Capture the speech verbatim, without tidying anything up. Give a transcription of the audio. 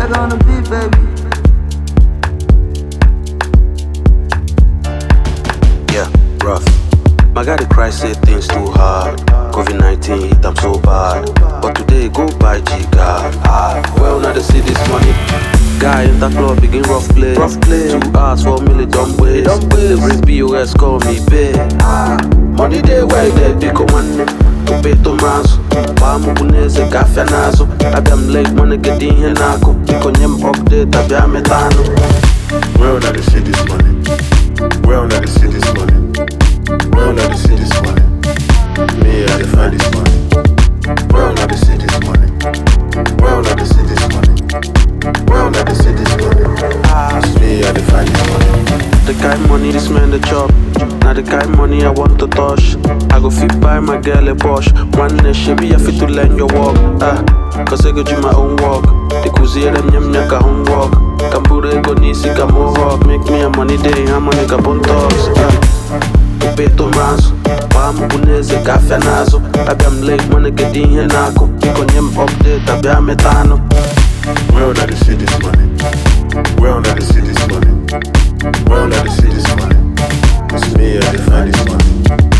Check on the beat, baby. Yeah, rough. My guy, the cry say things too hard. COVID nineteen hit, I'm so bad. But today, go buy G-Guard. Ah, well, now they see this money. Guy in the club, begin rough play. Rough play. Two hours, four million, dumb ways. They bring P O S, call me bae. Ah, money day, why they pick on one. To pay to maso. Pamu buneze, kafya nazo. Adam late, money get in here nako. Pick on them update, tabia metano. Well, now they see this money. Well, now they see this money. Well, now they see this money. Me, I define this money. Well, now they see this money. Well, now they see this money. Well, now they see this money. It's me, I define this money. The kind money this man the chop. Now the kind money I want to touch. I go fit buy my girl a Porsche. One day she be a fit to learn your walk. Ah, cause I go do my own walk. The kuzi them nyam nyaka home walk. Kambure go nisi ka mohawk. Make me a money day, I'm money ka bon talks. Ah, upeto maso. Pamu buneze kafya nazo. Abia late money get in here nako. Iko nyem update, abia metano. Well, now they see this money. Well, now they see this money. Well, now they see this money. It's me, I define this money.